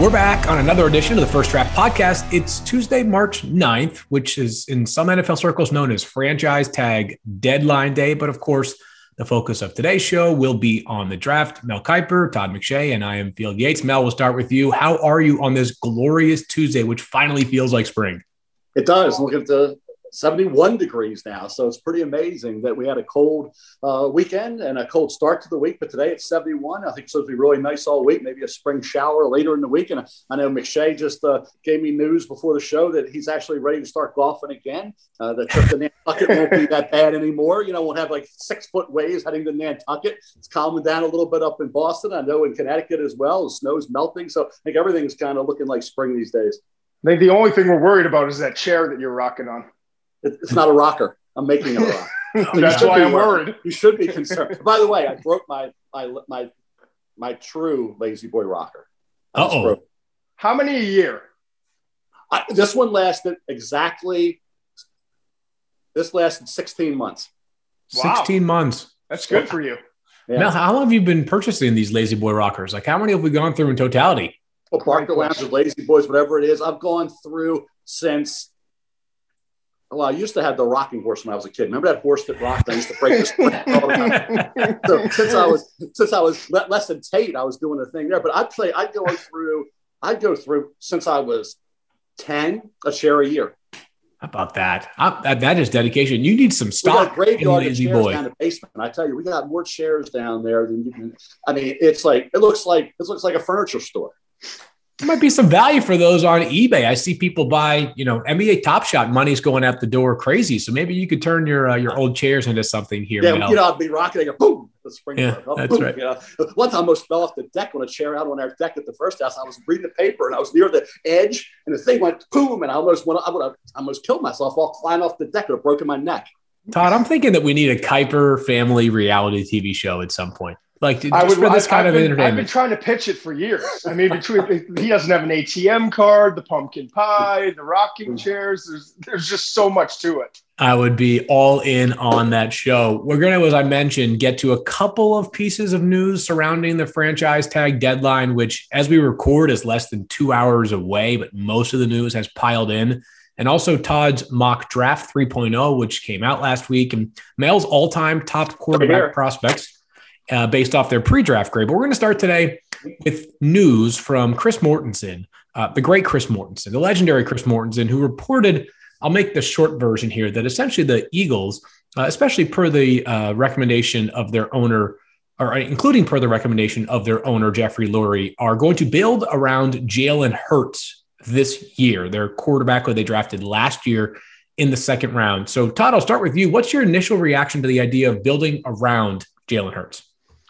We're back on another edition of the First Draft Podcast. It's Tuesday, March 9th, which is in some NFL circles known as Franchise Tag Deadline Day. But of course, the focus of today's show will be on the draft. Mel Kiper, Todd McShay, and I am Field Yates. Mel, we'll start with you. How are you on this glorious Tuesday, which finally feels like spring? It does. Look at the 71 degrees now. So it's pretty amazing that we had a cold weekend and a cold start to the week. But today it's 71. I think it's supposed to be really nice all week, maybe a spring shower later in the week. And I know McShay just gave me news before the show that he's actually ready to start golfing again. The trip to Nantucket won't be that bad anymore. You know, we'll have like 6-foot waves heading to Nantucket. It's calming down a little bit up in Boston. I know in Connecticut as well. The snow's melting. So I think everything's kind of looking like spring these days. I think the only thing we're worried about is that chair that you're rocking on. It's not a rocker. I'm making it a rock. That's why I'm worried. You should be concerned. By the way, I broke my true Lazy Boy rocker. Uh-oh. How many a year? This one lasted exactly. This lasted 16 months. Wow. 16 months. That's good for you. Yeah. Mel, how long have you been purchasing these Lazy Boy rockers? Like, how many have we gone through in totality? Well, Barker Lounge, Lazy Boys, whatever it is, I've gone through since. Well, I used to have the rocking horse when I was a kid. Remember that horse that rocked? I used to break the spring all the time. So since I was less than Tate, I was doing a thing there. But I'd go through since I was 10, a share a year. How about that? That is dedication. You need some stock in Lazy Boy. Down the basement. I tell you, we got more chairs down there than you can. I mean, it looks like a furniture store. There might be some value for those on eBay. I see people buy, NBA Top Shot. Money's going out the door crazy. So maybe you could turn your old chairs into something here. Yeah, Mel. I'd be rocking it. Boom, the spring. Yeah, that's boom, right. One time I almost fell off the deck on a chair out on our deck at the first house. I was reading the paper and I was near the edge, and the thing went boom, and I would have almost killed myself while flying off the deck. It would have broken my neck. Todd, I'm thinking that we need a Kiper family reality TV show at some point. Like, for this kind of entertainment. I've been trying to pitch it for years. I mean, he doesn't have an ATM card, the pumpkin pie, the rocking chairs. There's just so much to it. I would be all in on that show. We're going to, as I mentioned, get to a couple of pieces of news surrounding the franchise tag deadline, which, as we record, is less than 2 hours away, but most of the news has piled in. And also Todd's mock draft 3.0, which came out last week, and Mel's all-time top quarterback prospects. Based off their pre-draft grade. But we're going to start today with news from Chris Mortensen, the great Chris Mortensen, the legendary Chris Mortensen, who reported, I'll make the short version here, that essentially the Eagles, especially per the recommendation of their owner, or including per the recommendation of their owner, Jeffrey Lurie, are going to build around Jalen Hurts this year, their quarterback who they drafted last year in the second round. So Todd, I'll start with you. What's your initial reaction to the idea of building around Jalen Hurts?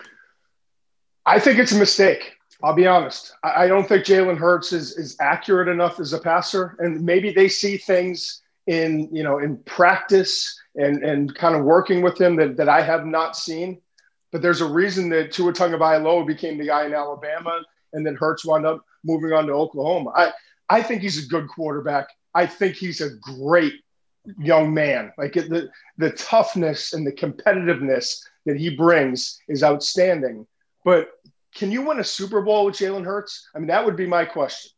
I think it's a mistake. I'll be honest. I don't think Jalen Hurts is accurate enough as a passer. And maybe they see things in practice and kind of working with him that I have not seen. But there's a reason that Tua Tagovailoa became the guy in Alabama and then Hurts wound up moving on to Oklahoma. I think he's a good quarterback. I think he's a great young man. Like the toughness and the competitiveness that he brings is outstanding. But can you win a Super Bowl with Jalen Hurts? I mean, that would be my question.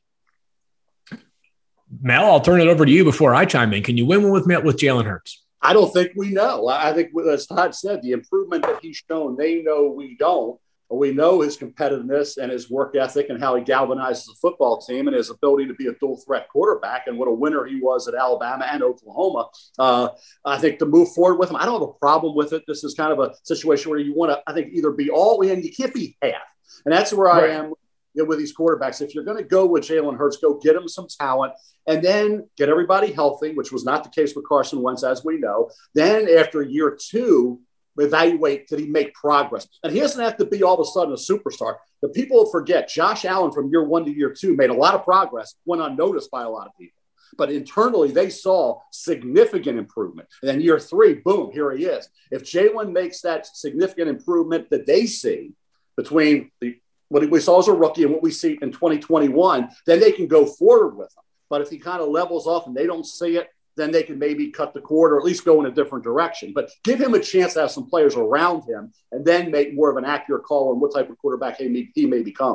Mel, I'll turn it over to you before I chime in. Can you win one with Jalen Hurts? I don't think we know. I think, as Todd said, the improvement that he's shown, they know we don't. We know his competitiveness and his work ethic and how he galvanizes the football team and his ability to be a dual threat quarterback and what a winner he was at Alabama and Oklahoma. I think to move forward with him, I don't have a problem with it. This is kind of a situation where you want to, I think, either be all in, you can't be half. And that's where I am with these quarterbacks. If you're going to go with Jalen Hurts, go get him some talent and then get everybody healthy, which was not the case with Carson Wentz, as we know. Then after year two, evaluate, did he make progress? And he doesn't have to be all of a sudden a superstar. The people forget Josh Allen from year one to year two made a lot of progress, went unnoticed by a lot of people. But internally, they saw significant improvement. And then year three, boom, here he is. If Jalen makes that significant improvement that they see between what we saw as a rookie and what we see in 2021, then they can go forward with him. But if he kind of levels off and they don't see it, then they can maybe cut the cord or at least go in a different direction. But give him a chance to have some players around him and then make more of an accurate call on what type of quarterback he may become.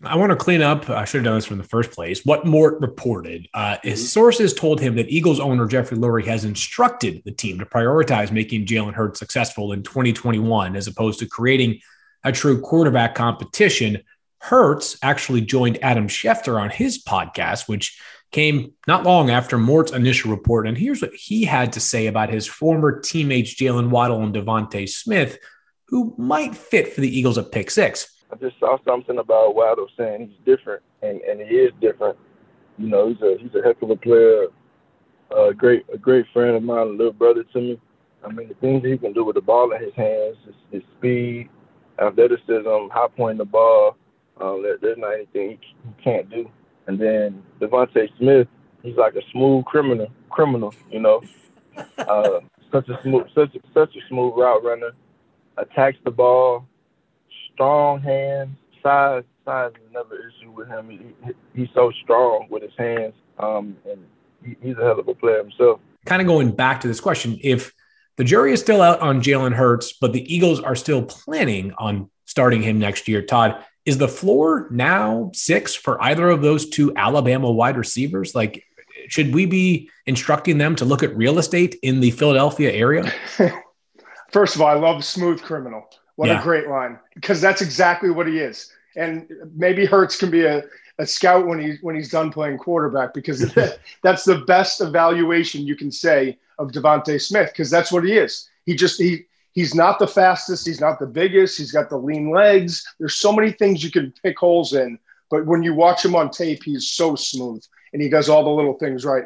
I want to clean up. I should have done this from the first place. What Mort reported, his sources told him that Eagles owner Jeffrey Lurie has instructed the team to prioritize making Jalen Hurts successful in 2021, as opposed to creating a true quarterback competition. Hurts actually joined Adam Schefter on his podcast, which came not long after Mort's initial report. And here's what he had to say about his former teammates, Jalen Waddle and Devontae Smith, who might fit for the Eagles at pick 6. I just saw something about Waddle saying he's different, and he is different. You know, he's a heck of a player, a great friend of mine, a little brother to me. I mean, the things that he can do with the ball in his hands, his speed, athleticism, high pointing the ball, there's not anything he can't do. And then Devontae Smith, he's like a smooth criminal, you know. Such a smooth route runner, attacks the ball, strong hands, size is never an issue with him. He's so strong with his hands, and he's a hell of a player himself. Kind of going back to this question, if the jury is still out on Jalen Hurts, but the Eagles are still planning on starting him next year, Todd, is the floor now 6 for either of those two Alabama wide receivers? Like, should we be instructing them to look at real estate in the Philadelphia area? First of all, I love smooth criminal. What a great line, because that's exactly what he is. And maybe Hurts can be a scout when he's done playing quarterback, because that's the best evaluation you can say of Devontae Smith, because that's what he is. He's not the fastest. He's not the biggest. He's got the lean legs. There's so many things you can pick holes in. But when you watch him on tape, he's so smooth, and he does all the little things right.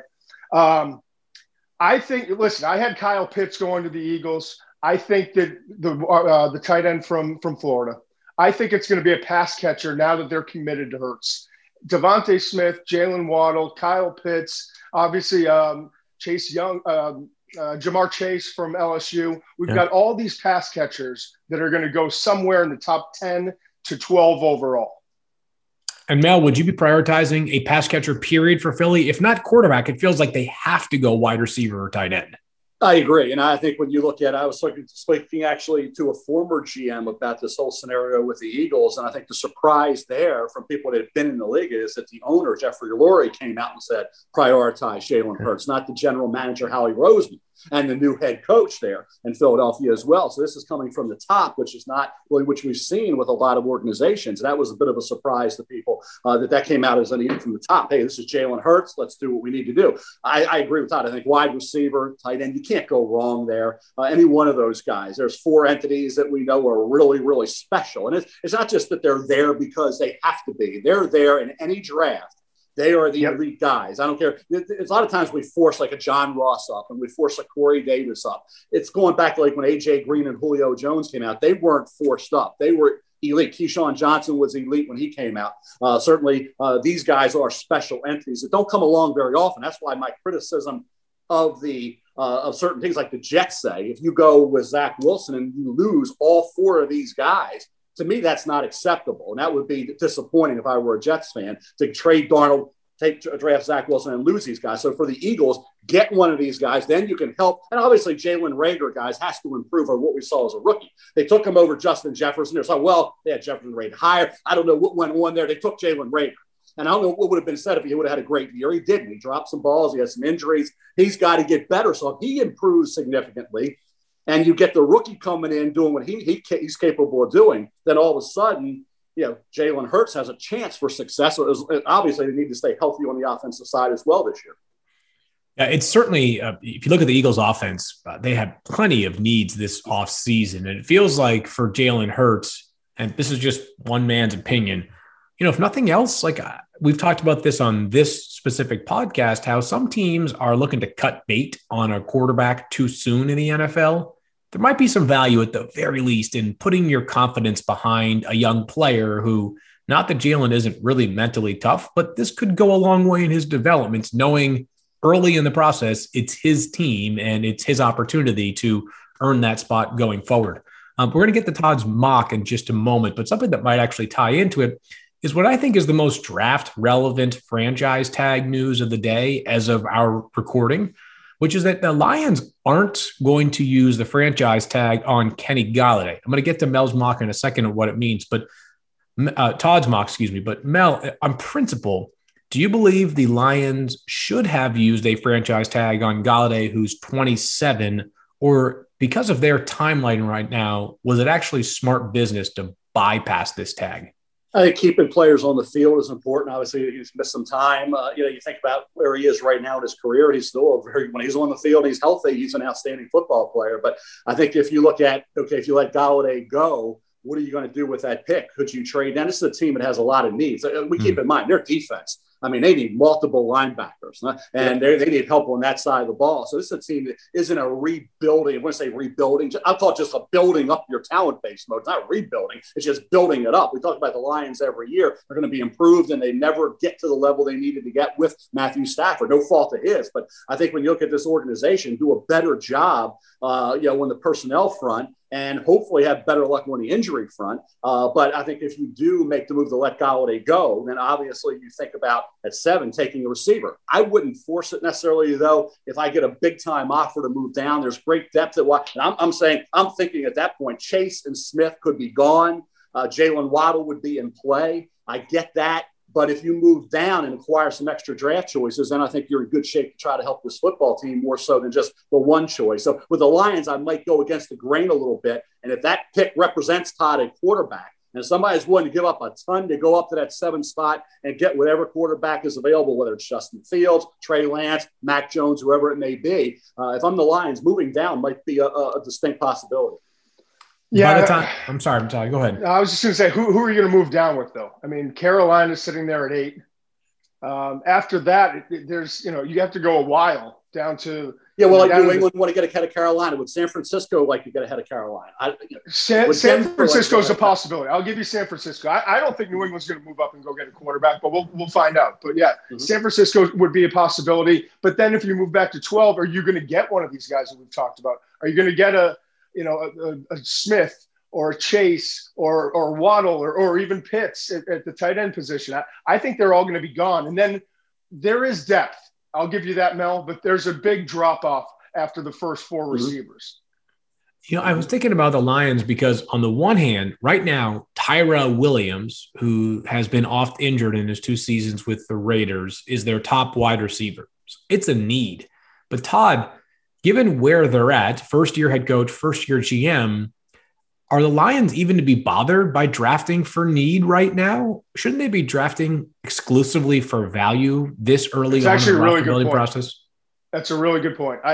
I think, listen, I had Kyle Pitts going to the Eagles. I think that the tight end from Florida, I think it's going to be a pass catcher now that they're committed to Hurts. Devontae Smith, Jalen Waddle, Kyle Pitts, obviously Chase Young, Jamar Chase from LSU. We've got all these pass catchers that are going to go somewhere in the top 10 to 12 overall. And Mel, would you be prioritizing a pass catcher period for Philly? If not quarterback, it feels like they have to go wide receiver or tight end. I agree. And I think when you look at, I was speaking actually to a former GM about this whole scenario with the Eagles. And I think the surprise there from people that have been in the league is that the owner, Jeffrey Lurie, came out and said, prioritize Jalen Hurts, not the general manager, Howie Roseman, and the new head coach there in Philadelphia as well. So this is coming from the top, which is not really which we've seen with a lot of organizations. And that was a bit of a surprise to people that came out as an edict from the top. Hey, this is Jalen Hurts. Let's do what we need to do. I agree with Todd. I think wide receiver, tight end, you can't go wrong there. Any one of those guys. There's 4 entities that we know are really, really special. And it's not just that they're there because they have to be. They're there in any draft. They are the elite guys. I don't care. It's a lot of times we force like a John Ross up and we force a Corey Davis up. It's going back to like when A.J. Green and Julio Jones came out. They weren't forced up. They were elite. Keyshawn Johnson was elite when he came out. Certainly, these guys are special entities that don't come along very often. That's why my criticism of of certain things like the Jets say, if you go with Zach Wilson and you lose all 4 of these guys, to me, that's not acceptable. And that would be disappointing if I were a Jets fan to trade Darnold, draft Zach Wilson and lose these guys. So for the Eagles, get one of these guys, then you can help. And obviously Jalen Reagor, guys, has to improve on what we saw as a rookie. They took him over Justin Jefferson. They're like, well, they had Jefferson rated higher. I don't know what went on there. They took Jalen Reagor. And I don't know what would have been said if he would have had a great year. He didn't. He dropped some balls. He had some injuries. He's got to get better. So if he improves significantly, and you get the rookie coming in doing what he's capable of doing, then all of a sudden, Jalen Hurts has a chance for success. So obviously, they need to stay healthy on the offensive side as well this year. Yeah, it's certainly, if you look at the Eagles offense, they have plenty of needs this offseason. And it feels like for Jalen Hurts, and this is just one man's opinion, if nothing else, like we've talked about this on this specific podcast, how some teams are looking to cut bait on a quarterback too soon in the NFL. There might be some value at the very least in putting your confidence behind a young player who, not that Jalen isn't really mentally tough, but this could go a long way in his development, knowing early in the process, it's his team and it's his opportunity to earn that spot going forward. We're going to get to Todd's mock in just a moment, but something that might actually tie into it is what I think is the most draft relevant franchise tag news of the day as of our recording, which is that the Lions aren't going to use the franchise tag on Kenny Golladay. I'm going to get to Mel's mock in a second of what it means, but Todd's mock, excuse me. But Mel, on principle, do you believe the Lions should have used a franchise tag on Golladay, who's 27, or because of their timeline right now, was it actually smart business to bypass this tag? I think keeping players on the field is important. Obviously, he's missed some time. You think about where he is right now in his career. He's still when he's on the field, he's healthy. He's an outstanding football player. But I think if you look at, if you let Golladay go, what are you going to do with that pick? Could you trade? Now, this is a team that has a lot of needs. We keep in mind their defense. I mean, they need multiple linebackers, and they need help on that side of the ball. So this is a team that isn't a rebuilding. When I say rebuilding, I'll call it just a building up your talent base mode. It's not rebuilding. It's just building it up. We talk about the Lions every year. They're going to be improved, and they never get to the level they needed to get with Matthew Stafford. No fault of his. But I think when you look at this organization, do a better job, on the personnel front, and hopefully have better luck on the injury front. But I think if you do make the move to let Golladay go, then obviously you think about at 7 taking a receiver. I wouldn't force it necessarily, though. If I get a big-time offer to move down, there's great depth at what. And I'm thinking at that point, Chase and Smith could be gone. Jalen Waddle would be in play. I get that. But if you move down and acquire some extra draft choices, then I think you're in good shape to try to help this football team more so than just the one choice. So with the Lions, I might go against the grain a little bit. And if that pick represents Todd a quarterback, and somebody's willing to give up a ton to go up to that 7 spot and get whatever quarterback is available, whether it's Justin Fields, Trey Lance, Mac Jones, whoever it may be, if I'm the Lions, moving down might be a distinct possibility. Yeah, by the time, I'm sorry, go ahead. I was just going to say, who are you going to move down with, though? I mean, Carolina's sitting there at 8. After that, there's, you have to go a while down to. Yeah, well, New England want to get ahead of Carolina. Would San Francisco like to get ahead of Carolina? San Francisco is a possibility. I'll give you San Francisco. I don't think New England's going to move up and go get a quarterback, but we'll find out. But yeah, San Francisco would be a possibility. But then if you move back to 12, are you going to get one of these guys that we've talked about? Are you going to get a Smith or a Chase or Waddle or even Pitts at the tight end position? I think they're all going to be gone. And then there is depth. I'll give you that, Mel, but there's a big drop-off after the first 4 receivers. I was thinking about the Lions because on the one hand, right now, Tyra Williams, who has been oft injured in his 2 seasons with the Raiders, is their top wide receiver. It's a need. But Todd, given where they're at, first-year head coach, first-year GM, are the Lions even to be bothered by drafting for need right now? Shouldn't they be drafting exclusively for value this early on in the roster building process? That's a really good point.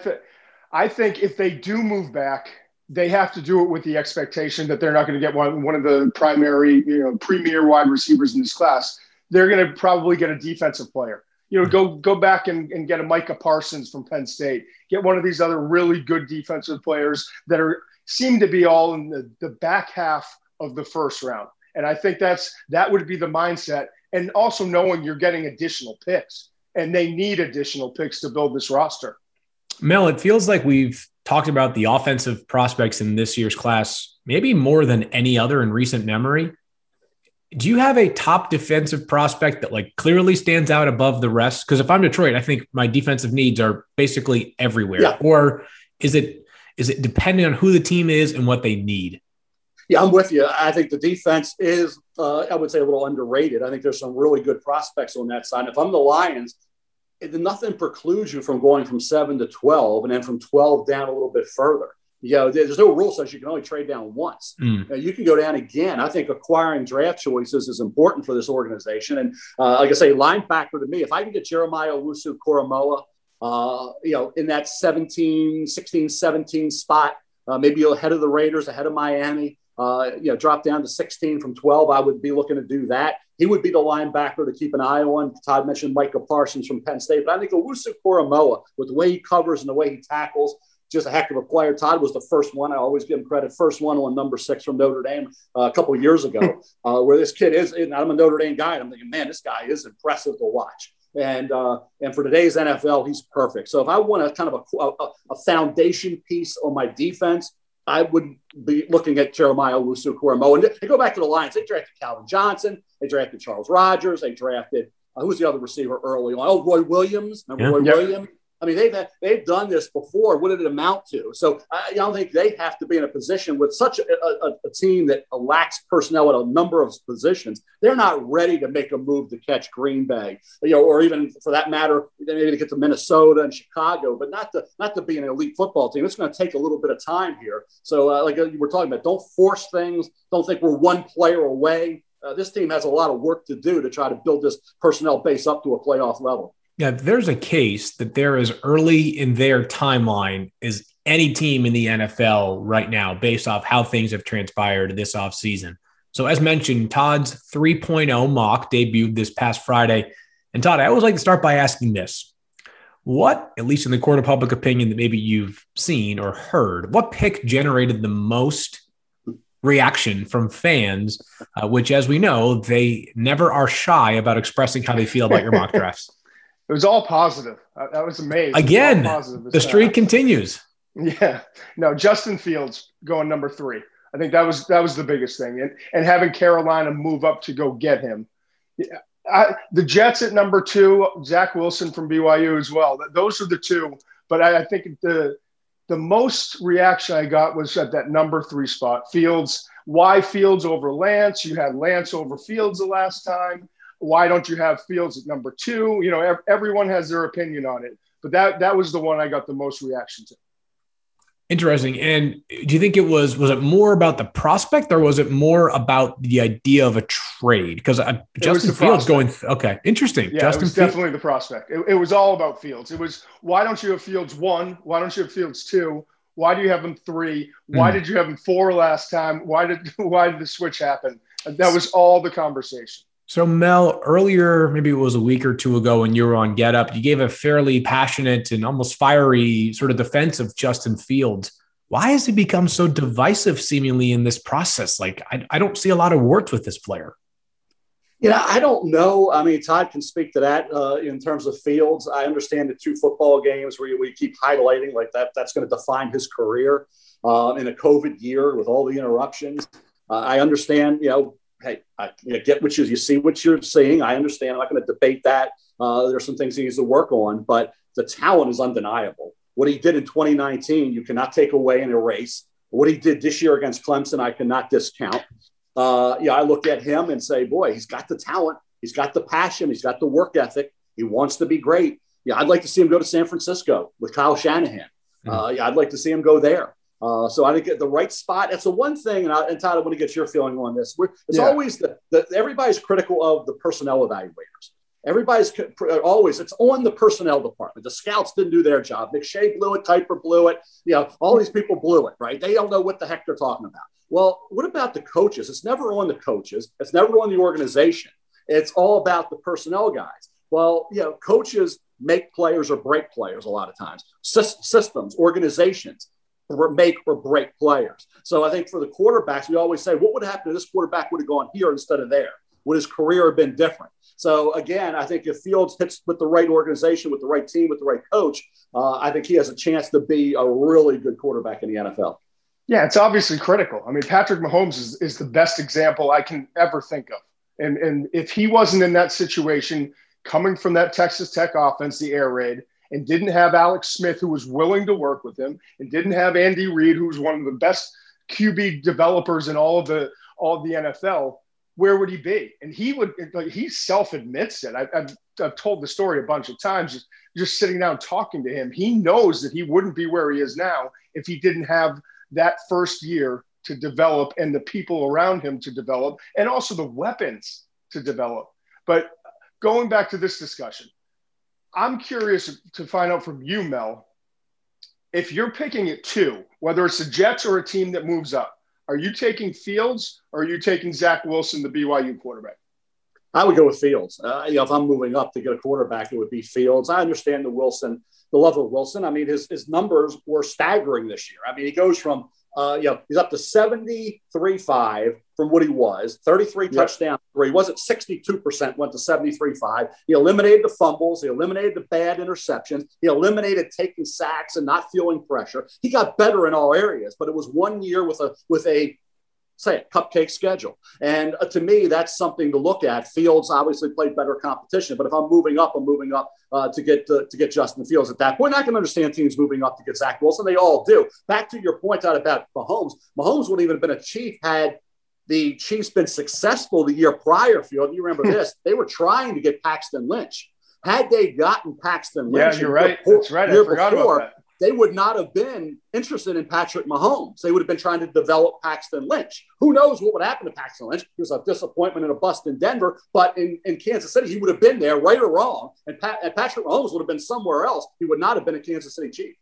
I think if they do move back, they have to do it with the expectation that they're not going to get one of the primary, premier wide receivers in this class. They're going to probably get a defensive player. Go back and get a Micah Parsons from Penn State. Get one of these other really good defensive players that seem to be all in the back half of the first round. And I think that would be the mindset. And also knowing you're getting additional picks, and they need additional picks to build this roster. Mel, it feels like we've talked about the offensive prospects in this year's class, maybe more than any other in recent memory. Do you have a top defensive prospect that clearly stands out above the rest? Because if I'm Detroit, I think my defensive needs are basically everywhere. Yeah. Or is it depending on who the team is and what they need? Yeah, I'm with you. I think the defense is, I would say, a little underrated. I think there's some really good prospects on that side. If I'm the Lions, nothing precludes you from going from 7 to 12 and then from 12 down a little bit further. There's no rule says you can only trade down once. You can go down again. I think acquiring draft choices is important for this organization. And like I say, linebacker to me, if I can get Jeremiah Owusu-Koramoah, in that 16, 17 spot, maybe ahead of the Raiders, ahead of Miami, drop down to 16 from 12, I would be looking to do that. He would be the linebacker to keep an eye on. Todd mentioned Micah Parsons from Penn State, but I think Owusu-Koramoah, with the way he covers and the way he tackles, just a heck of a player. Todd was the first one. I always give him credit. First one on number 6 from Notre Dame a couple of years ago, where this kid is. And I'm a Notre Dame guy. And I'm thinking, man, this guy is impressive to watch. And for today's NFL, he's perfect. So if I want a kind of a foundation piece on my defense, I would be looking at Jeremiah Owusu-Koramoah. And they go back to the Lions. They drafted Calvin Johnson. They drafted Charles Rogers. They drafted who was the other receiver early on? Oh, Roy Williams. Remember Roy Williams? I mean, they've done this before. What did it amount to? So I don't think they have to be in a position with such a team that lacks personnel at a number of positions. They're not ready to make a move to catch Green Bay, or even for that matter, maybe to get to Minnesota and Chicago, but not to be an elite football team. It's going to take a little bit of time here. So like we're talking about, don't force things. Don't think we're one player away. This team has a lot of work to do to try to build this personnel base up to a playoff level. Yeah, there's a case that they're as early in their timeline as any team in the NFL right now, based off how things have transpired this offseason. So as mentioned, Todd's 3.0 mock debuted this past Friday. And Todd, I always like to start by asking this. What, at least in the court of public opinion that maybe you've seen or heard, what pick generated the most reaction from fans, which, as we know, they never are shy about expressing how they feel about your mock drafts? It was all positive. I was amazed. Again, the streak continues. Yeah. No, Justin Fields going number 3. I think that was the biggest thing. And having Carolina move up to go get him. The Jets at number 2, Zach Wilson from BYU as well. Those are the two. But I think the most reaction I got was at that number 3 spot. Fields. Why Fields over Lance? You had Lance over Fields the last time. Why don't you have Fields at number 2? Everyone has their opinion on it, but that was the one I got the most reaction to. Interesting. And do you think was it more about the prospect, or was it more about the idea of a trade? Because Justin Fields okay, interesting. Yeah, Justin it was definitely the prospect. It was all about Fields. It was, why don't you have Fields 1? Why don't you have Fields 2? Why do you have him 3? Why did you have him 4 last time? Why did the switch happen? That was all the conversation. So, Mel, earlier, maybe it was a week or two ago when you were on Get Up, you gave a fairly passionate and almost fiery sort of defense of Justin Fields. Why has he become so divisive seemingly in this process? Like, I don't see a lot of warts with this player. I don't know. I mean, Todd can speak to that in terms of Fields. I understand the 2 football games where we keep highlighting like that's going to define his career in a COVID year with all the interruptions. I understand, hey, I get what you see what you're seeing. I understand. I'm not going to debate that. There's some things he needs to work on, but the talent is undeniable. What he did in 2019, you cannot take away and erase. What he did this year against Clemson, I cannot discount. I look at him and say, boy, he's got the talent. He's got the passion. He's got the work ethic. He wants to be great. I'd like to see him go to San Francisco with Kyle Shanahan. I'd like to see him go there. So I think at the right spot, that's the one thing. And Todd, I want to get your feeling on this. It's always everybody's critical of the personnel evaluators. Everybody's always, it's on the personnel department. The scouts didn't do their job. McShay blew it. Kiper blew it. All these people blew it, right? They don't know what the heck they're talking about. Well, what about the coaches? It's never on the coaches. It's never on the organization. It's all about the personnel guys. Well, coaches make players or break players a lot of times. Systems, organizations make or break players. So I think for the quarterbacks, we always say, what would happen if this quarterback would have gone here instead of there? Would his career have been different? So again, I think if Fields hits with the right organization, with the right team, with the right coach, I think he has a chance to be a really good quarterback in the NFL. Yeah, it's obviously critical. I mean, Patrick Mahomes is the best example I can ever think of. And if he wasn't in that situation, coming from that Texas Tech offense, the air raid, and didn't have Alex Smith, who was willing to work with him, and didn't have Andy Reid, who was one of the best QB developers in all of the NFL, where would he be? And he self-admits it. I've told the story a bunch of times, just sitting down talking to him. He knows that he wouldn't be where he is now if he didn't have that first year to develop and the people around him to develop, and also the weapons to develop. But going back to this discussion, I'm curious to find out from you, Mel, if you're picking at 2, whether it's the Jets or a team that moves up, are you taking Fields or are you taking Zach Wilson, the BYU quarterback? I would go with Fields. If I'm moving up to get a quarterback, it would be Fields. I understand the love of Wilson. I mean, his numbers were staggering this year. I mean, he goes from, he's up to 73.5 from what he was, 33 touchdowns, where he was at 62%, went to 73.5. He eliminated the fumbles. He eliminated the bad interceptions. He eliminated taking sacks and not feeling pressure. He got better in all areas, but it was one year with a say it, cupcake schedule. And to me, that's something to look at. Fields obviously played better competition, but if I'm moving up to get Justin Fields at that point. I can understand teams moving up to get Zach Wilson. They all do. Back to your point out about Mahomes. Mahomes wouldn't even have been a Chief had the Chiefs been successful the year prior, Field. You remember this. They were trying to get Paxton Lynch. Had they gotten Paxton Lynch, yeah, you're right. That's right. I forgot about that. They would not have been interested in Patrick Mahomes. They would have been trying to develop Paxton Lynch. Who knows what would happen to Paxton Lynch? He was a disappointment and a bust in Denver, but in Kansas City, he would have been there, right or wrong. And Patrick Mahomes would have been somewhere else. He would not have been a Kansas City Chief.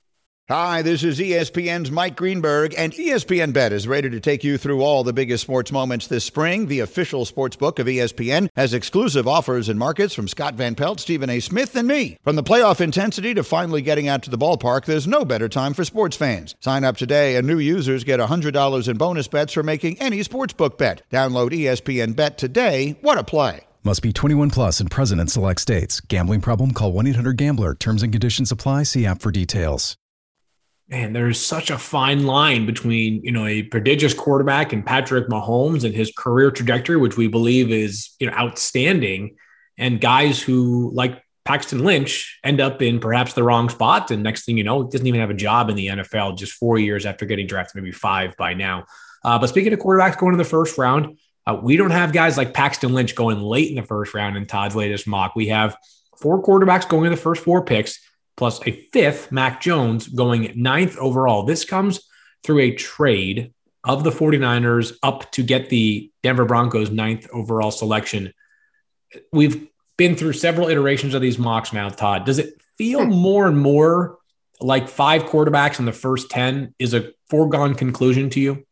Hi, this is ESPN's Mike Greenberg, and ESPN Bet is ready to take you through all the biggest sports moments this spring. The official sports book of ESPN has exclusive offers and markets from Scott Van Pelt, Stephen A. Smith, and me. From the playoff intensity to finally getting out to the ballpark, there's no better time for sports fans. Sign up today, and new users get $100 in bonus bets for making any sportsbook bet. Download ESPN Bet today. What a play. Must be 21 plus and present in select states. Gambling problem? Call 1-800-GAMBLER. Terms and conditions apply. See app for details. Man, there's such a fine line between, a prodigious quarterback and Patrick Mahomes and his career trajectory, which we believe is, outstanding, and guys who, like Paxton Lynch, end up in perhaps the wrong spot. And next thing you know, doesn't even have a job in the NFL just 4 years after getting drafted, maybe 5 by now. But speaking of quarterbacks going in the first round, we don't have guys like Paxton Lynch going late in the first round in Todd's latest mock. We have 4 quarterbacks going in the first 4 picks, plus a 5th, Mac Jones, going 9th overall. This comes through a trade of the 49ers up to get the Denver Broncos 9th overall selection. We've been through several iterations of these mocks now, Todd. Does it feel more and more like 5 quarterbacks in the first 10 is a foregone conclusion to you?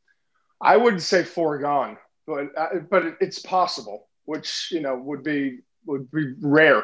I wouldn't say foregone, but it's possible, which, would be rare.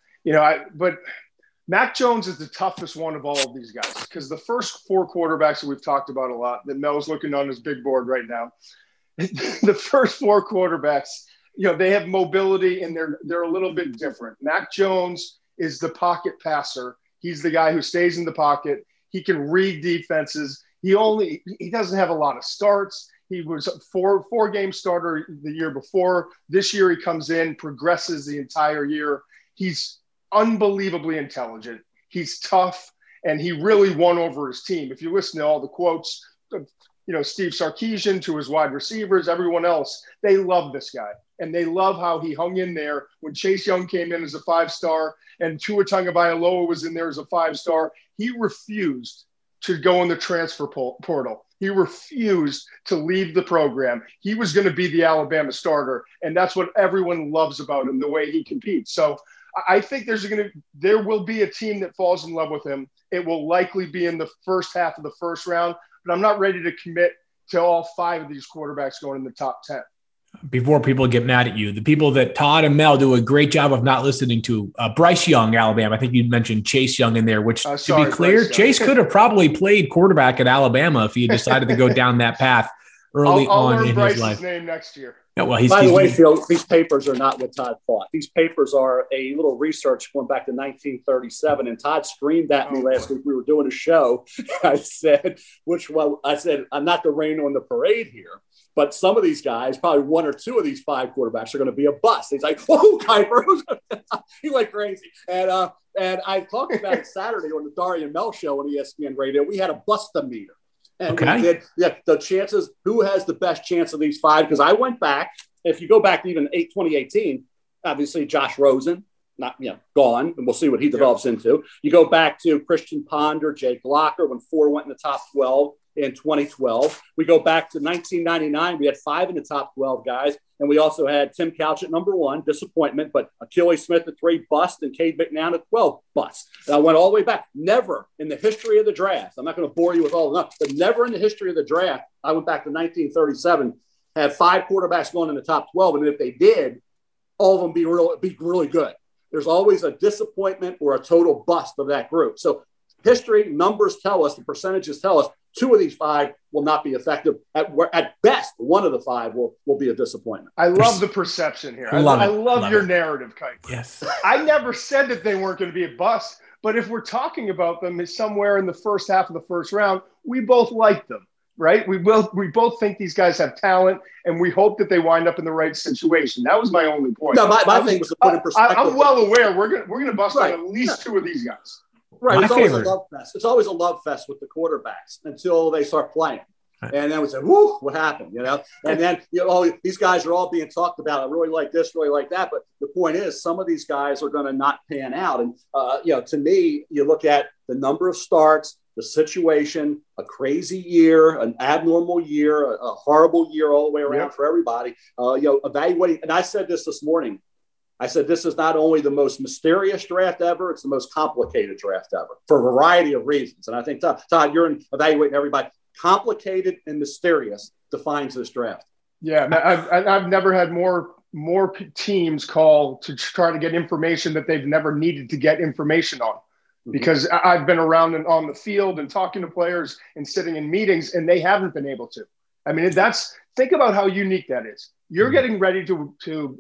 But Mac Jones is the toughest one of all of these guys because the first 4 quarterbacks that we've talked about a lot, that Mel's looking on his big board right now, the first 4 quarterbacks, they have mobility and they're a little bit different. Mac Jones is the pocket passer. He's the guy who stays in the pocket. He can read defenses. He doesn't have a lot of starts. He was a 4-game starter the year before. This year he comes in, progresses the entire year. He's unbelievably intelligent. He's tough, and he really won over his team. If you listen to all the quotes, Steve Sarkisian to his wide receivers, everyone else, they love this guy. And they love how he hung in there when Chase Young came in as a 5-star and Tua Tagovailoa was in there as a 5-star. He refused to go in the transfer portal. He refused to leave the program. He was going to be the Alabama starter, and that's what everyone loves about him, the way he competes. So I think there will be a team that falls in love with him. It will likely be in the first half of the first round, but I'm not ready to commit to all 5 of these quarterbacks going in the top 10. Before people get mad at you, the people that Todd and Mel do a great job of not listening to, Bryce Young, Alabama. I think you mentioned Chase Young in there, which to be clear, Chase could have probably played quarterback at Alabama if he decided to go down that path early on in Bryce's his life. Name next year. Yeah, well, by the way, Phil, these papers are not what Todd thought. These papers are a little research going back to 1937. And Todd screamed at me last week. We were doing a show. I said, I'm not the rain on the parade here. But some of these guys, probably 1 or 2 of these 5 quarterbacks are going to be a bust. He's like, "Whoa, Kuiper!" He went crazy. And I talked about it Saturday on the Daria Mel show on ESPN Radio. We had a bust-o-meter. And we did, the chances, who has the best chance of these 5? Because I went back, if you go back to even 2018, obviously Josh Rosen, gone, and we'll see what he develops into. You go back to Christian Ponder, Jake Locker, when 4 went in the top 12 in 2012. We go back to 1999. We had 5 in the top 12 guys. And we also had Tim Couch at number 1, disappointment, but Achilles Smith at 3, bust, and Cade McNown at 12, bust. And I went all the way back. Never in the history of the draft, I'm not going to bore you with all of them, but never in the history of the draft, I went back to 1937, had 5 quarterbacks going in the top 12. And if they did, all of them be really good. There's always a disappointment or a total bust of that group. So history, numbers tell us, the percentages tell us, 2 of these 5 will not be effective. At best, 1 of the 5 will be a disappointment. I love the perception here. I love your narrative, Kite. Yes. I never said that they weren't going to be a bust, but if we're talking about them somewhere in the first half of the first round, we both like them. right? We both think these guys have talent, and we hope that they wind up in the right situation. That was my only point. No, my thing was to put in perspective. I'm well aware we're gonna bust on at least two of these guys. Right, it's always a love fest. It's always a love fest with the quarterbacks until they start playing. And then we say, whoo, what happened, you know? And then, these guys are all being talked about. I really like this, really like that. But the point is, some of these guys are going to not pan out. And, to me, you look at the number of starts, the situation, a crazy year, an abnormal year, a horrible year all the way around for everybody, evaluating. And I said this morning. I said, this is not only the most mysterious draft ever, it's the most complicated draft ever for a variety of reasons. And I think, Todd, you're evaluating everybody. Complicated and mysterious defines this draft. Yeah, I've never had more teams call to try to get information that they've never needed to get information on, because I've been around and on the field and talking to players and sitting in meetings, and they haven't been able to. I mean, think about how unique that is. You're getting ready to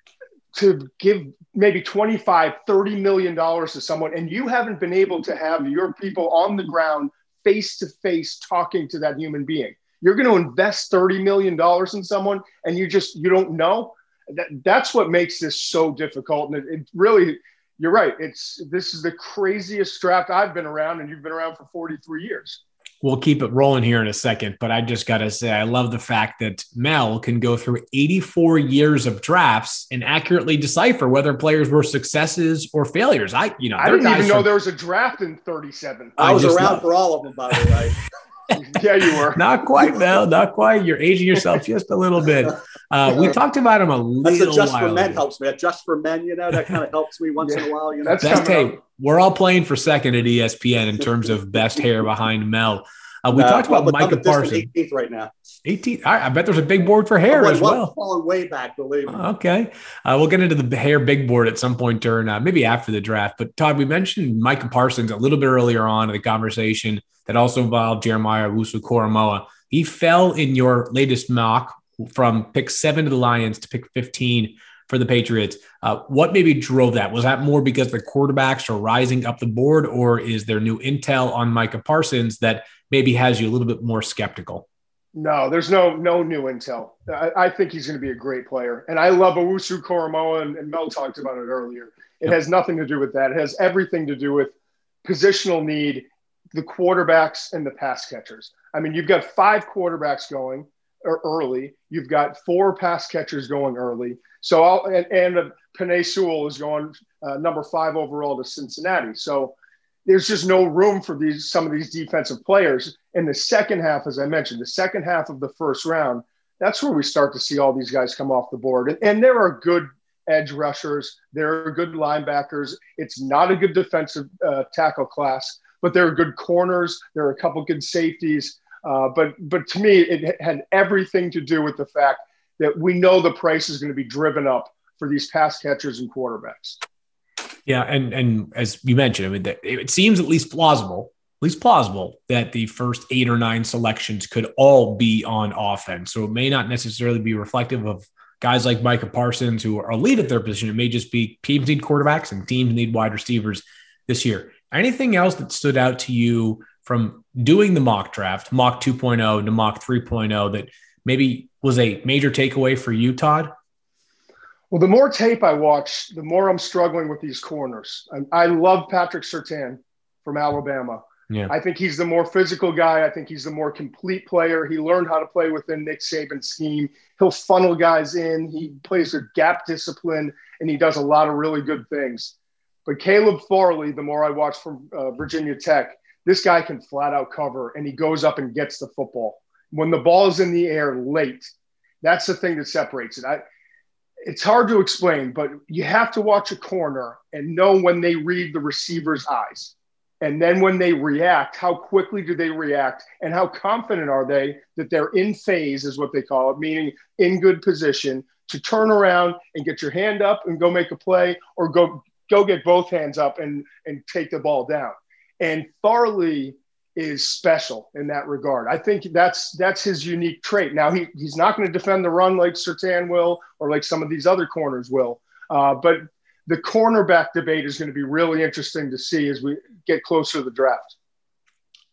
give maybe $25-30 million to someone, and you haven't been able to have your people on the ground face-to-face talking to that human being. You're going to invest $30 million in someone, and you don't know. That's what makes this so difficult. And it really, you're right. This is the craziest draft I've been around, and you've been around for 43 years. We'll keep it rolling here in a second, but I just got to say, I love the fact that Mel can go through 84 years of drafts and accurately decipher whether players were successes or failures. I didn't even know there was a draft in 37. I was around for all of them, by the way. Yeah, you were. Not quite, Mel. Not quite. You're aging yourself just a little bit. We talked about him a little while. That's Just for Men helps me. Just for Men, that kind of helps me once in a while. We're all playing for second at ESPN in terms of best hair behind Mel. We talked about Micah Parsons. 18th right now. 18th. I bet there's a big board for hair as well. Falling way back, believe me. Okay. We'll get into the hair big board at some point during maybe after the draft. But Todd, we mentioned Micah Parsons a little bit earlier on in the conversation that also involved Jeremiah Owusu-Koramoah. He fell in your latest mock from pick 7 to the Lions to pick 15 for the Patriots. What maybe drove that? Was that more because the quarterbacks are rising up the board, or is there new intel on Micah Parsons that maybe has you a little bit more skeptical? No, there's no new intel. I think he's going to be a great player. And I love Owusu-Koramoah, and Mel talked about it earlier. It has nothing to do with that. It has everything to do with positional need, the quarterbacks and the pass catchers. I mean, you've got 5 quarterbacks going early. You've got 4 pass catchers going early. So Penei Sewell is going number 5 overall to Cincinnati. So there's just no room for some of these defensive players in the second half. As I mentioned, the second half of the first round, that's where we start to see all these guys come off the board. And there are good edge rushers. There are good linebackers. It's not a good defensive tackle class, but there are good corners. There are a couple good safeties. But to me, it had everything to do with the fact that we know the price is going to be driven up for these pass catchers and quarterbacks. Yeah, and as you mentioned, I mean, it seems at least plausible that the first 8 or 9 selections could all be on offense. So it may not necessarily be reflective of guys like Micah Parsons who are elite at their position. It may just be teams need quarterbacks and teams need wide receivers this year. Anything else that stood out to you from doing the mock draft, mock 2.0 to mock 3.0, that maybe was a major takeaway for you, Todd? Well, the more tape I watch, the more I'm struggling with these corners. I love Patrick Surtain from Alabama. Yeah. I think he's the more physical guy. I think he's the more complete player. He learned how to play within Nick Saban's scheme. He'll funnel guys in. He plays with gap discipline, and he does a lot of really good things. But Caleb Farley, the more I watch from Virginia Tech, this guy can flat out cover, and he goes up and gets the football. When the ball is in the air late, that's the thing that separates it. It's hard to explain, but you have to watch a corner and know when they read the receiver's eyes. And then when they react, how quickly do they react, and how confident are they that they're in phase, is what they call it, meaning in good position to turn around and get your hand up and go make a play, or go get both hands up and take the ball down. And Farley is special in that regard. I think that's his unique trait. Now, he's not going to defend the run like Surtain will, or like some of these other corners will. But the cornerback debate is going to be really interesting to see as we get closer to the draft.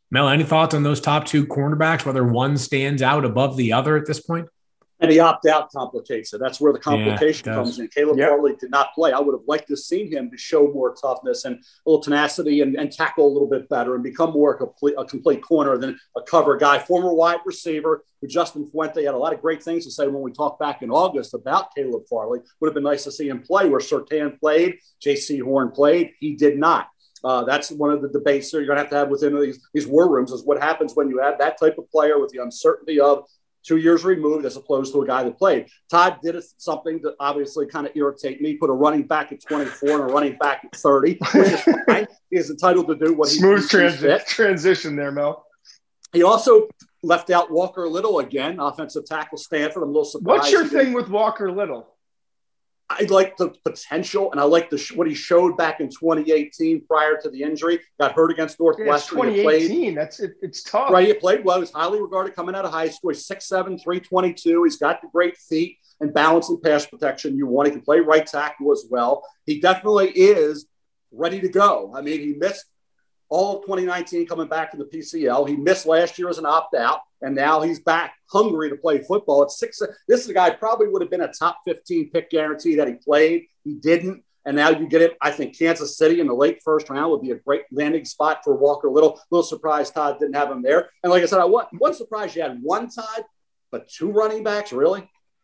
Mel, any thoughts on those top two cornerbacks, whether one stands out above the other at this point? And the opt-out complicates it. That's where the complication comes in. Caleb Farley did not play. I would have liked to have seen him to show more toughness and a little tenacity and tackle a little bit better and become more a complete corner than a cover guy. Former wide receiver who Justin Fuente had a lot of great things to say when we talked back in August about Caleb Farley. Would have been nice to see him play where Surtain played, J.C. Horn played. He did not. That's one of the debates you're going to have within these war rooms is what happens when you have that type of player with the uncertainty of 2 years removed as opposed to a guy that played. Todd did something that obviously kind of irritate me, put a running back at 24 and a running back at 30, which is fine. He is entitled to do what he Smooth transition there, Mel. He also left out Walker Little again, offensive tackle Stanford. I'm a little surprised. What's your thing with Walker Little? I like the potential, and I like what he showed back in 2018 prior to the injury. Got hurt against Northwestern. Yeah, 2018. It's tough. Right, he played well. He was highly regarded coming out of high school. He's 6'7", 322. He's got the great feet and balance and pass protection you want. He can play right tackle as well. He definitely is ready to go. I mean, he missed all of 2019 coming back from the PCL. He missed last year as an opt-out, and now he's back hungry to play football. This is a guy probably would have been a top 15 pick guarantee that he played. He didn't, and now you get it. I think Kansas City in the late first round would be a great landing spot for Walker Little. A little surprised Todd didn't have him there. And like I said, I wasn't surprised you had one Todd, but two running backs, really?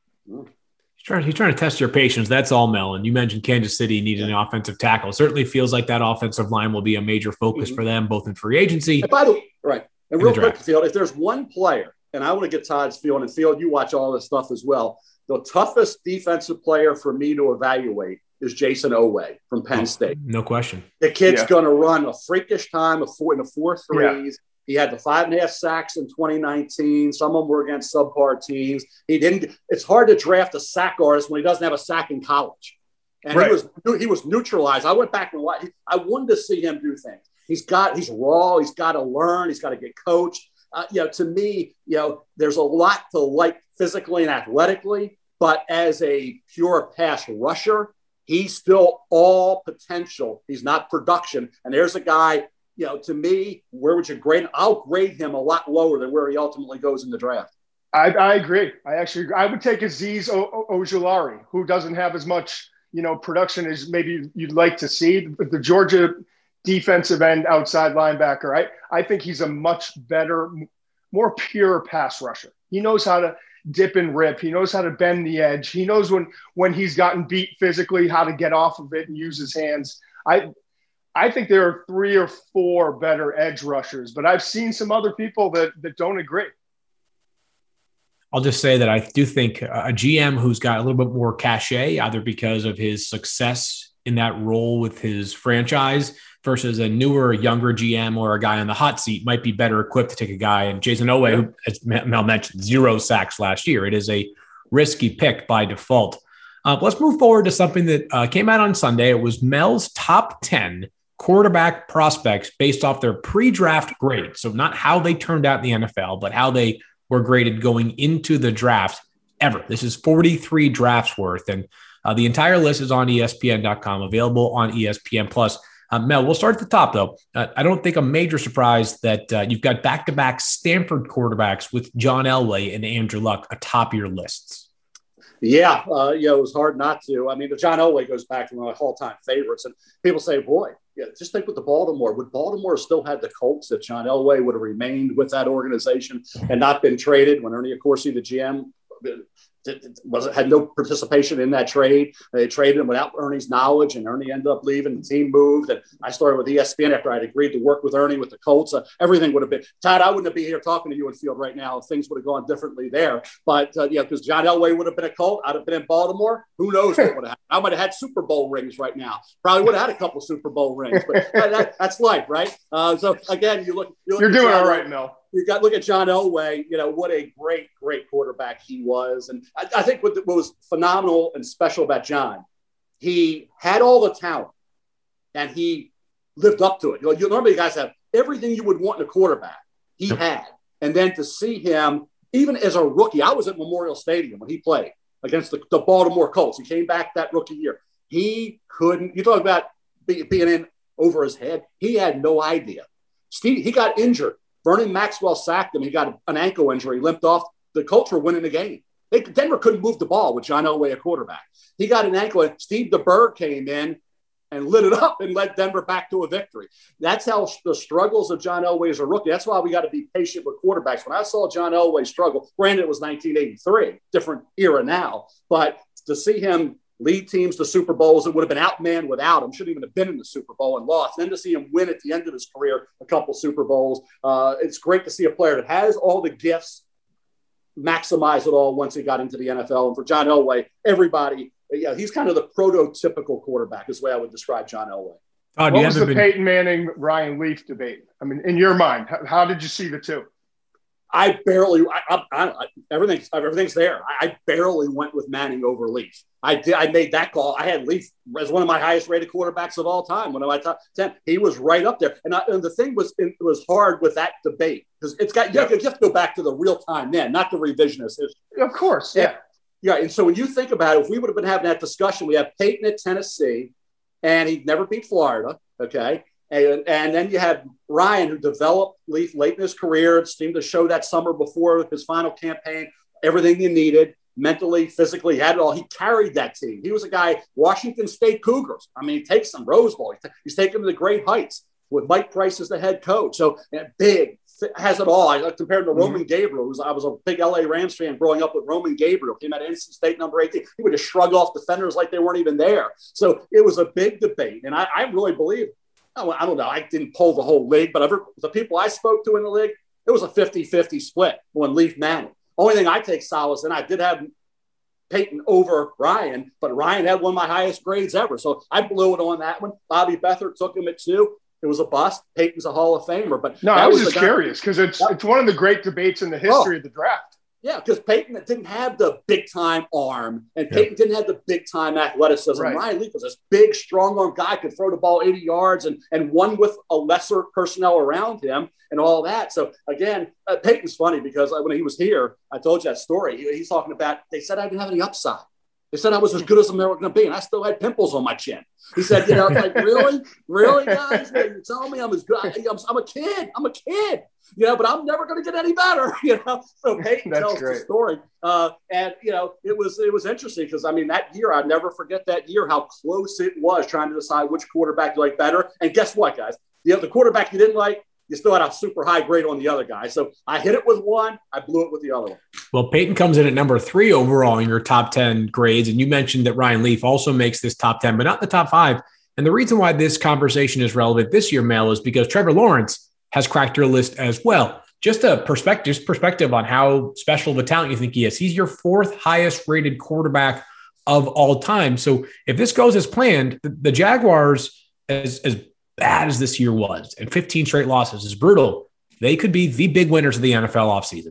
He's trying to test your patience. That's all, Mel. And you mentioned Kansas City needed an offensive tackle. It certainly feels like that offensive line will be a major focus for them, both in free agency. And by the way, right. And real quick, Field, if there's one player, and I want to get Todd's feel, and Field, you watch all this stuff as well. The toughest defensive player for me to evaluate is Jason Oweh from Penn State. No question. The kid's going to run a freakish time in the 4.3s. Yeah. He had the 5.5 sacks in 2019. Some of them were against subpar teams. It's hard to draft a sack artist when he doesn't have a sack in college. And he was neutralized. I went back and watched. I wanted to see him do things. He's raw. He's got to learn. He's got to get coached. To me, there's a lot to like physically and athletically, but as a pure pass rusher, he's still all potential. He's not production. And there's a guy, to me, where would you grade him? I'll grade him a lot lower than where he ultimately goes in the draft. I agree. I would take Azeez Ojulari, who doesn't have as much, production as maybe you'd like to see. The Georgia defensive end outside linebacker, I think he's a much better, more pure pass rusher. He knows how to dip and rip. He knows how to bend the edge. He knows when he's gotten beat physically, how to get off of it and use his hands. I think there are 3 or 4 better edge rushers, but I've seen some other people that don't agree. I'll just say that I do think a GM who's got a little bit more cachet, either because of his success in that role with his franchise versus a newer, younger GM or a guy on the hot seat, might be better equipped to take a guy. And Jason Oweh, who, as Mel mentioned, 0 sacks last year. It is a risky pick by default. Let's move forward to something that came out on Sunday. It was Mel's top 10 quarterback prospects based off their pre-draft grade. So not how they turned out in the NFL, but how they were graded going into the draft ever. This is 43 drafts worth. And the entire list is on ESPN.com, available on ESPN+. Mel, we'll start at the top, though. I don't think a major surprise that you've got back-to-back Stanford quarterbacks with John Elway and Andrew Luck atop your lists. Yeah, it was hard not to. I mean, the John Elway goes back to one of my all-time favorites. And people say, boy, just think with the Baltimore. Would Baltimore still had the Colts if John Elway would have remained with that organization and not been traded when Ernie Accorsi, the GM, had no participation in that trade? They traded him without Ernie's knowledge, and Ernie ended up leaving. The team moved, and I started with ESPN after I'd agreed to work with Ernie with the Colts. Everything would have been – Todd, I wouldn't be here talking to you in field right now if things would have gone differently there. But, because John Elway would have been a Colt, I'd have been in Baltimore. Who knows what would have happened? I might have had Super Bowl rings right now. Probably would have had a couple Super Bowl rings. But that's life, right? So, again, you're doing all right, Mel. Look at John Elway, what a great, great quarterback he was. And I think what was phenomenal and special about John, he had all the talent and he lived up to it. Normally guys have everything you would want in a quarterback. He had. And then to see him, even as a rookie, I was at Memorial Stadium when he played against the Baltimore Colts. He came back that rookie year. He couldn't, you talk about being in over his head. He had no idea. Steve, he got injured Vernon Maxwell sacked him. He got an ankle injury, limped off. The Colts were winning the game. Denver couldn't move the ball with John Elway, a quarterback. He got an ankle, and Steve DeBerg came in and lit it up and led Denver back to a victory. That's how the struggles of John Elway as a rookie. That's why we got to be patient with quarterbacks. When I saw John Elway struggle, granted it was 1983, different era now, but to see him lead teams to Super Bowls, it would have been outmanned without him. Shouldn't even have been in the Super Bowl and lost. And then to see him win at the end of his career a couple Super Bowls, it's great to see a player that has all the gifts maximize it all once he got into the NFL. And for John Elway, everybody, he's kind of the prototypical quarterback is the way I would describe John Elway. What was the Peyton Manning, Ryan Leaf debate? I mean, in your mind, how did you see the two? Everything's there. I barely went with Manning over Leaf. I made that call. I had Leaf as one of my highest rated quarterbacks of all time. One of my top 10. He was right up there. And the thing was, it was hard with that debate because you have to go back to the real time then, not the revisionist history. Of course. Yeah. Yeah. And so when you think about it, if we would have been having that discussion, we have Peyton at Tennessee and he never beat Florida. Okay. And then you had Ryan, who developed Leaf late in his career. It seemed to show that summer before his final campaign, everything you needed, mentally, physically, he had it all. He carried that team. He was a guy, Washington State Cougars. I mean, he takes them Rose Bowl. He's taken them to great heights with Mike Price as the head coach. So big, has it all. I compared to Roman Gabriel. I was a big LA Rams fan growing up with Roman Gabriel. Came out of NC State number 18. He would just shrug off defenders like they weren't even there. So it was a big debate. And I really believe, I don't know. I didn't poll the whole league, but the people I spoke to in the league, it was a 50-50 split when Leaf Manning. Only thing I take solace in, I did have Peyton over Ryan, but Ryan had one of my highest grades ever. So I blew it on that one. Bobby Beathard took him at 2. It was a bust. Peyton's a Hall of Famer. But no, I was just curious because it's one of the great debates in the history of the draft. Yeah, because Peyton didn't have the big-time arm, and Peyton didn't have the big-time athleticism. Right. Ryan Leaf was this big, strong-arm guy, could throw the ball 80 yards and won with a lesser personnel around him and all that. So, again, Peyton's funny because when he was here, I told you that story. He's talking about they said I didn't have any upside. They said I was as good as I'm ever going to be, and I still had pimples on my chin. He said, it's like, really, guys? You're telling me I'm as good? I'm a kid. But I'm never going to get any better, So Peyton tells the story. And it was interesting because, that year, I'll never forget that year, how close it was trying to decide which quarterback you like better. And guess what, guys? The quarterback you didn't like, you still had a super high grade on the other guy. So I hit it with one, I blew it with the other one. Well, Peyton comes in at number 3 overall in your top 10 grades. And you mentioned that Ryan Leaf also makes this top 10, but not the top 5. And the reason why this conversation is relevant this year, Mel, is because Trevor Lawrence has cracked your list as well. Just a perspective on how special of a talent you think he is. He's your 4th highest rated quarterback of all time. So if this goes as planned, the Jaguars, as bad as this year was, and 15 straight losses is brutal, they could be the big winners of the NFL offseason.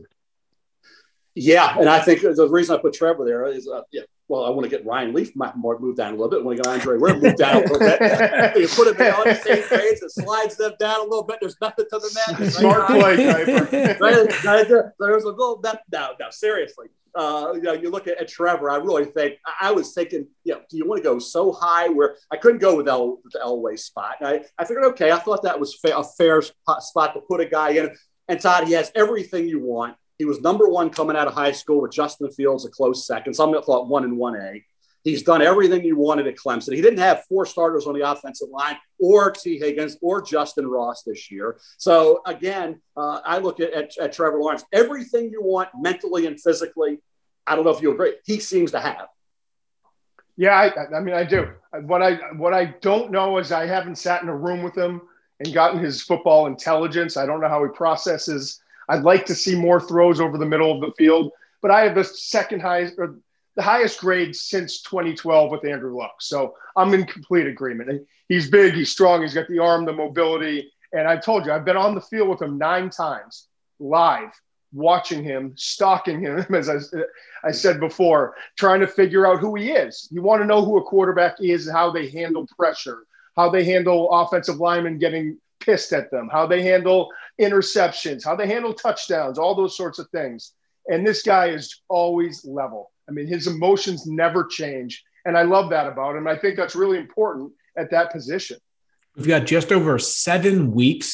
Yeah, and I think the reason I put Trevor there is, I want to get Ryan Leaf moved down a little bit. I want to get Andre Ware moved down a little bit. You put him on the same grades, it slides them down a little bit. There's nothing to the madness. Smart play, Kuiper. There's a little bit. No, seriously. You look at Trevor, I really think I was thinking, do you want to go so high where I couldn't go with the Elway spot? And I figured, okay, I thought that was a fair spot to put a guy in. And Todd, he has everything you want. He was number 1 coming out of high school with Justin Fields, a close second. Some thought 1 and 1A. He's done everything he wanted at Clemson. He didn't have 4 starters on the offensive line or T. Higgins or Justin Ross this year. So, again, I look at Trevor Lawrence. Everything you want mentally and physically, I don't know if you agree, he seems to have. Yeah, I do. What I don't know is I haven't sat in a room with him and gotten his football intelligence. I don't know how he processes. I'd like to see more throws over the middle of the field, but I have the the highest grade since 2012 with Andrew Luck. So I'm in complete agreement. He's big, he's strong, he's got the arm, the mobility. And I told you, I've been on the field with him 9 times live, watching him, stalking him, as I said before, trying to figure out who he is. You want to know who a quarterback is, how they handle pressure, how they handle offensive linemen getting pissed at them, how they handle interceptions, how they handle touchdowns, all those sorts of things. And this guy is always level. His emotions never change. And I love that about him. I think that's really important at that position. We've got just over 7 weeks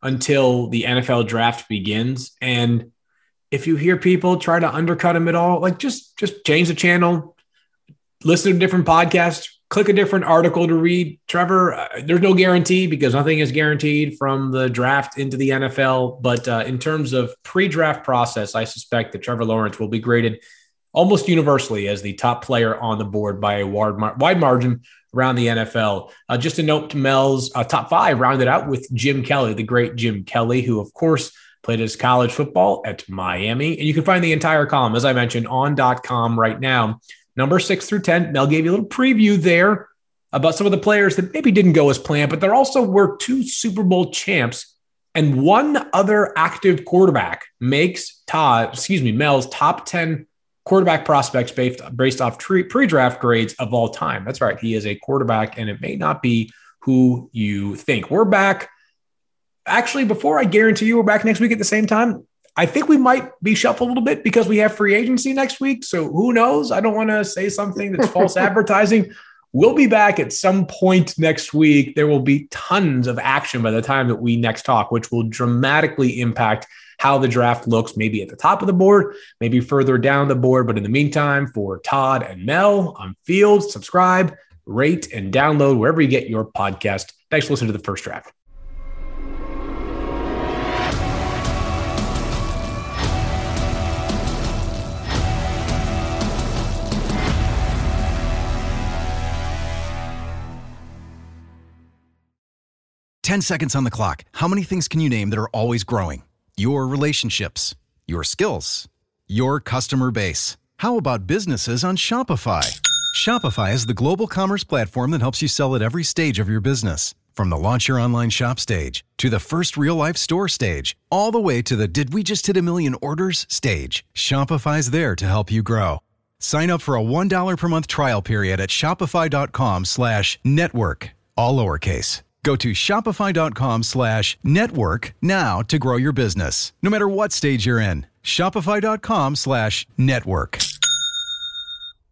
until the NFL draft begins. And if you hear people try to undercut him at all, like just change the channel, listen to a different podcast, click a different article to read. Trevor, there's no guarantee because nothing is guaranteed from the draft into the NFL. But in terms of pre-draft process, I suspect that Trevor Lawrence will be graded almost universally as the top player on the board by a wide margin around the NFL. Just a note to Mel's top 5 rounded out with Jim Kelly, the great Jim Kelly, who, of course, played his college football at Miami. And you can find the entire column, as I mentioned, on .com right now. Number 6 through 10, Mel gave you a little preview there about some of the players that maybe didn't go as planned, but there also were 2 Super Bowl champs and 1 other active quarterback makes Mel's top 10 quarterback prospects based off pre-draft grades of all time. That's right. He is a quarterback, and it may not be who you think. We're back. Actually, before I guarantee you we're back next week at the same time, I think we might be shuffled a little bit because we have free agency next week. So who knows? I don't want to say something that's false advertising. We'll be back at some point next week. There will be tons of action by the time that we next talk, which will dramatically impact how the draft looks, maybe at the top of the board, maybe further down the board. But in the meantime, for Todd and Mel, I'm Fields. Subscribe, rate, and download wherever you get your podcast. Thanks for listening to The First Draft. Ten seconds on the clock. How many things can you name that are always growing? Your relationships, your skills, your customer base. How about businesses on Shopify? Shopify is the global commerce platform that helps you sell at every stage of your business. From the launch your online shop stage, to the first real-life store stage, all the way to the did we just hit a million orders stage. Shopify's there to help you grow. Sign up for a $1 per month trial period at shopify.com/network, all lowercase. Go to shopify.com/network now to grow your business, no matter what stage you're in. Shopify.com/network.